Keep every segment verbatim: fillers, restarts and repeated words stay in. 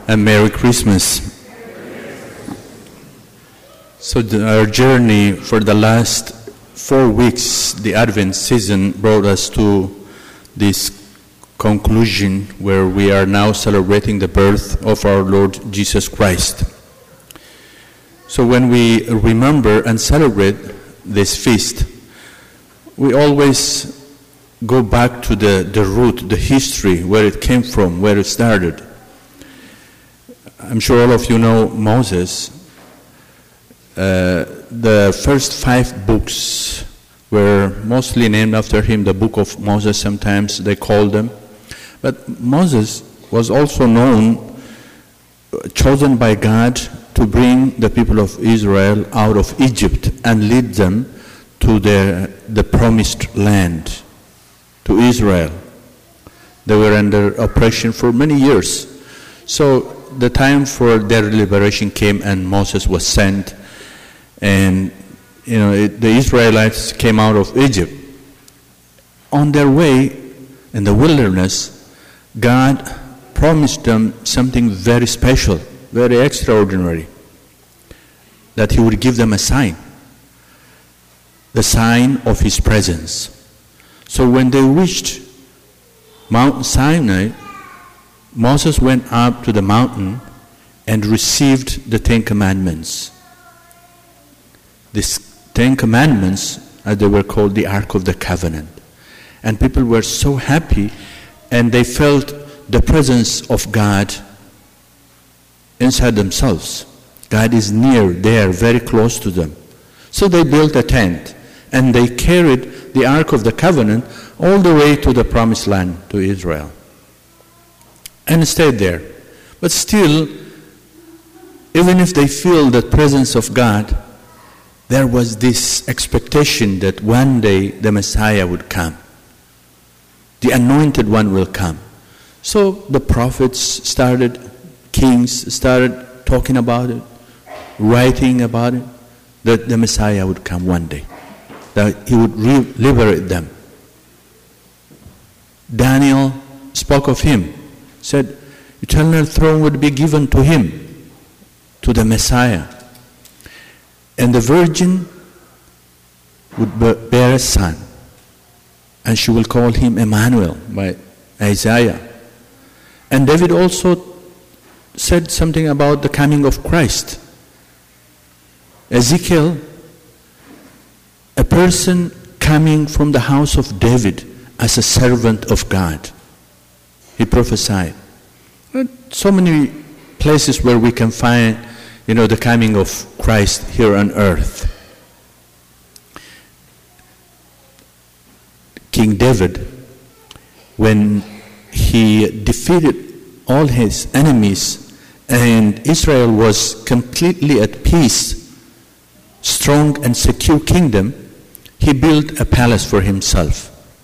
and Merry Christmas. So the, our journey for the last four weeks, the Advent season, brought us to this conclusion where we are now celebrating the birth of our Lord Jesus Christ. So when we remember and celebrate this feast, we always go back to the, the root, the history, where it came from, where it started. I'm sure all of you know Moses. Uh, the first five books were mostly named after him, the Book of Moses, sometimes they called them. But Moses was also known, chosen by God to bring the people of Israel out of Egypt and lead them to their, the promised land, to Israel. They were under oppression for many years. So the time for their liberation came and Moses was sent. And, you know, it, the Israelites came out of Egypt. On their way in the wilderness, God promised them something very special, very extraordinary, that he would give them a sign, the sign of his presence. So when they reached Mount Sinai, Moses went up to the mountain and received the Ten Commandments. These Ten Commandments, as they were called, the Ark of the Covenant. And people were so happy, and they felt the presence of God inside themselves. God is near there, very close to them. So they built a tent, and they carried the Ark of the Covenant all the way to the Promised Land, to Israel, and stayed there. But still, even if they feel the presence of God, there was this expectation that one day the Messiah would come. The Anointed One will come. So the prophets started, kings started talking about it, writing about it, that the Messiah would come one day, that he would re- liberate them. Daniel spoke of him, said, eternal throne would be given to him, to the Messiah. And the virgin would bear a son, and she will call him Emmanuel by Isaiah. And David also said something about the coming of Christ. Ezekiel, a person coming from the house of David as a servant of God. He prophesied. So many places where we can find, you know, the coming of Christ here on earth. King David, when he defeated all his enemies and Israel was completely at peace, strong and secure kingdom, he built a palace for himself.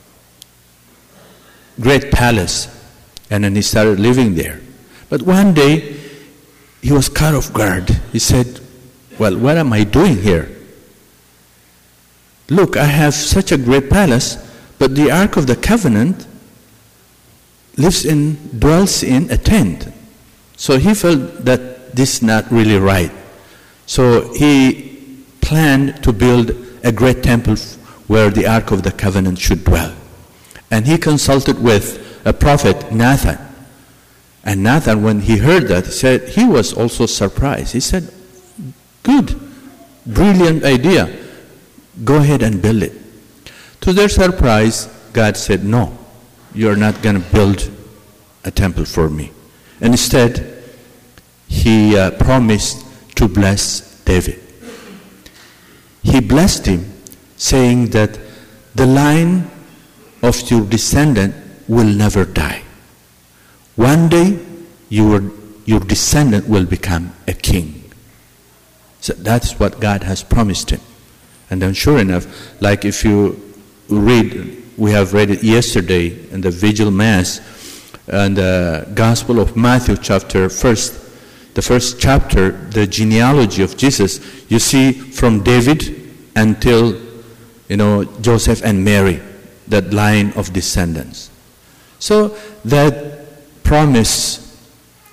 Great palace. And then he started living there. But one day, he was caught off guard. He said, well, what am I doing here? Look, I have such a great palace, but the Ark of the Covenant lives in, dwells in a tent. So he felt that this is not really right. So he planned to build a great temple where the Ark of the Covenant should dwell. And he consulted with a prophet, Nathan. And Nathan, when he heard that, he said, he was also surprised. He said, good, brilliant idea. Go ahead and build it. To their surprise, God said, no, you're not going to build a temple for me. And instead, he uh, promised to bless David. He blessed him, saying that the line of your descendant will never die. One day, your, your descendant will become a king. So that's what God has promised him. And then sure enough, like if you read, we have read it yesterday in the Vigil Mass, and the Gospel of Matthew chapter first, the first chapter, the genealogy of Jesus, you see from David until, you know, Joseph and Mary, that line of descendants. So that promise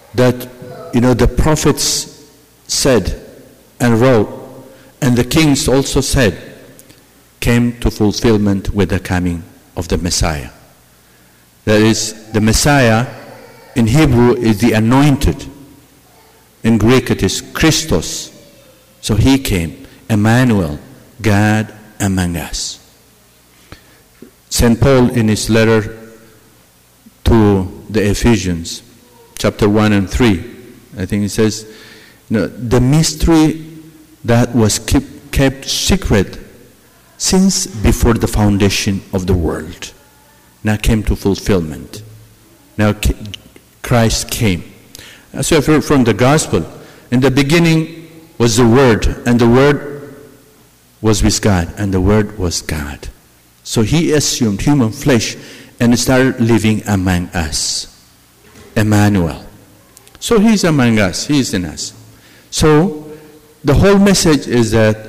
that, you know, the prophets said and wrote, and the kings also said, came to fulfillment with the coming of the Messiah. That is, the Messiah in Hebrew is the anointed. In Greek it is Christos. So he came, Emmanuel, God among us. Saint Paul in his letter to the Ephesians, chapter one and three, I think he says, you know, the mystery that was keep, kept secret since before the foundation of the world now came to fulfillment. Now Christ came. As you have heard from the gospel, in the beginning was the Word, and the Word was with God, and the Word was God. So he assumed human flesh and started living among us. Emmanuel. So he's among us, he's in us. So the whole message is that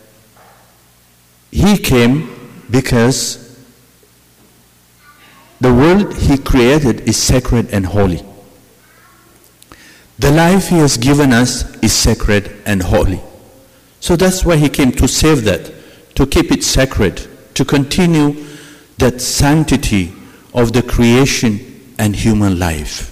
he came because the world he created is sacred and holy. The life he has given us is sacred and holy. So that's why he came, to save that, to keep it sacred, to continue that sanctity of the creation and human life.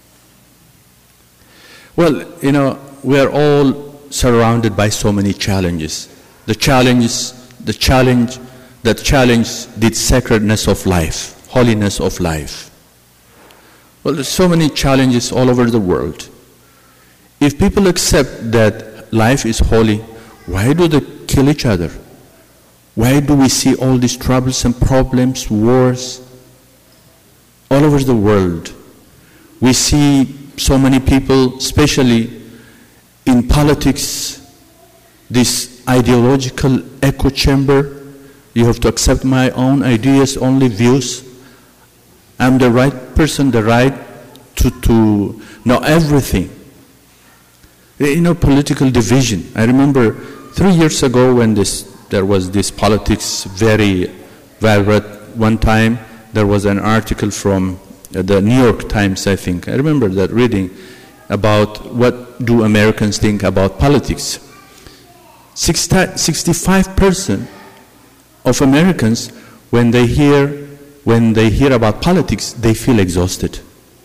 Well, you know, we are all surrounded by so many challenges. The challenge, the challenge, that challenge the sacredness of life, holiness of life. Well, there's so many challenges all over the world. If people accept that life is holy, why do they kill each other? Why do we see all these troubles and problems, wars, all over the world? We see so many people, especially in politics, this ideological echo chamber. You have to accept my own ideas, only views. I'm the right person, the right to, to know everything. You know, political division. I remember three years ago when this there was this politics very vibrant. One time there was an article from the New York Times, I think. I remember that reading about what do Americans think about politics. sixty-five percent of Americans, when they hear when they hear about politics, they feel exhausted.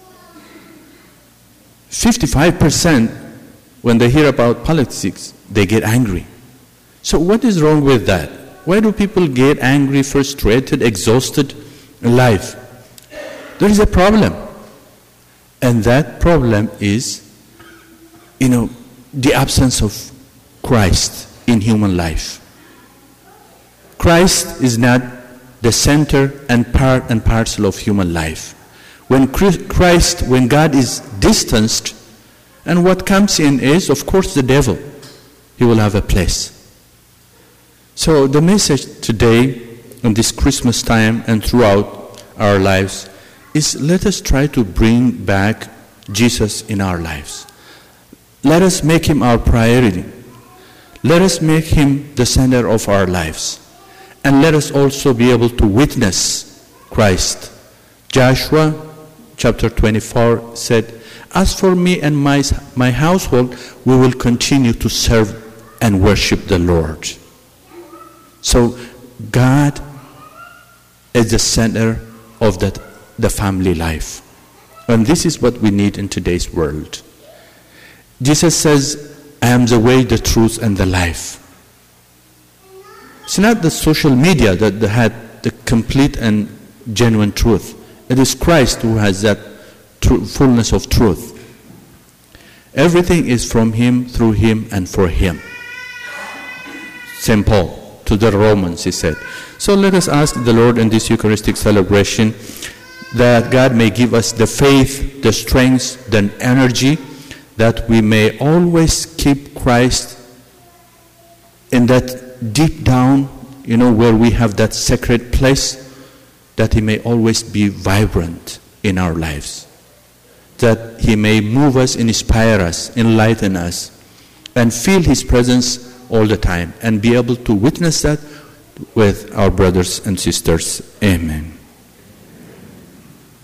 fifty-five percent when they hear about politics, they get angry. So what is wrong with that? Why do people get angry, frustrated, exhausted in life? There is a problem. And that problem is, you know, the absence of Christ in human life. Christ is not the center and part and parcel of human life. When Christ, when God is distanced, and what comes in is, of course, the devil. He will have a place. So the message today, in this Christmas time and throughout our lives, is let us try to bring back Jesus in our lives. Let us make him our priority. Let us make him the center of our lives. And let us also be able to witness Christ. Joshua chapter twenty-four said, "As for me and my, my household, we will continue to serve and worship the Lord." So God is the center of that, the family life. And this is what we need in today's world. Jesus says, "I am the way, the truth, and the life." It's not the social media that had the complete and genuine truth. It is Christ who has that tr- fullness of truth. Everything is from him, through him, and for him. Saint Paul to the Romans, he said. So let us ask the Lord in this Eucharistic celebration that God may give us the faith, the strength, the energy, that we may always keep Christ in that deep down, you know, where we have that sacred place, that he may always be vibrant in our lives. That he may move us, inspire us, enlighten us, and feel his presence all the time, and be able to witness that with our brothers and sisters. Amen.